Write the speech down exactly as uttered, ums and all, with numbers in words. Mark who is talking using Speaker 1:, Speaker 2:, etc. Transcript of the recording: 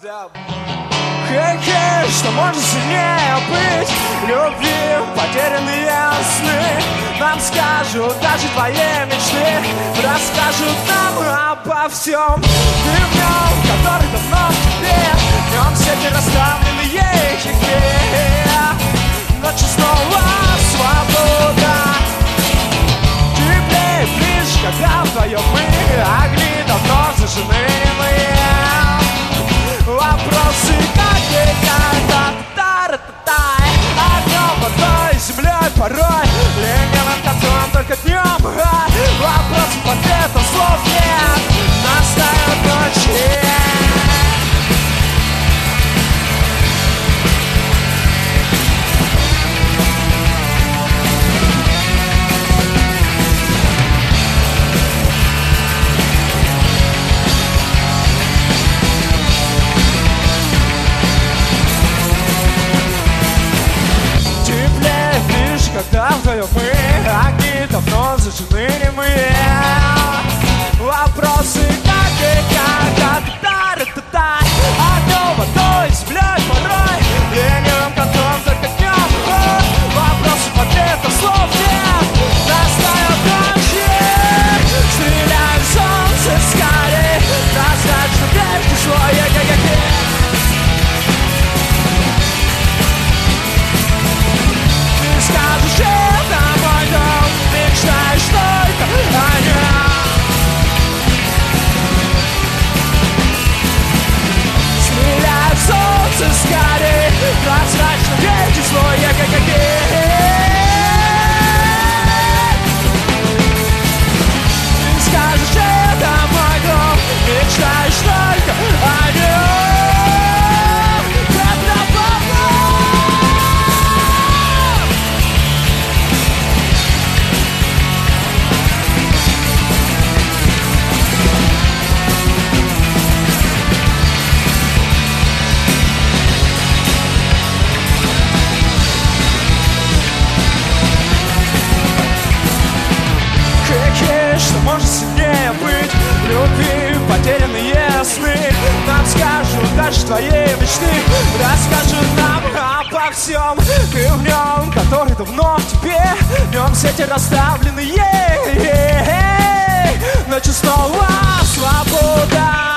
Speaker 1: Хе-хе, что может сильнее быть любви, потерянные сны. Нам скажут даже твои мечты, расскажут нам обо всем. Ты в нем, который давно в тебе, в нем сети расставленные хихи. Ночью снова свобода. Теплее, ближе, когда вдвоем мы, огни давно зажжены мы. Вопросы как и когда та-та-та-та. Огнем, водой, землей порой, ленивым концом только днем. Вопросов, ответов, слов нет, настают ночи. Когда вдвоем мы, огни давно зажжены не мы. Вопросы как и когда та-та-та-та. Огнем, водой, землей порой, ленивым концом только днем. Вопросов, ответов, слов нет, настают ночи. Стреляем в солнце скорей, прозрачно прежде свое ге-ге-ге. Скажешь, это мой дом, мечтаешь только о нем. Стреляй в солнце скорей, прозрачно ветер свой ге-ге-ге. Ты скажешь, это мой дом, мечтаешь только о нем. Что может сильнее быть любви, потерянные сны. Нам скажут даже твои мечты, расскажут нам обо всем. Ты в нем, который давно в тебе, в нем сети расставленные. Ночью снова свобода.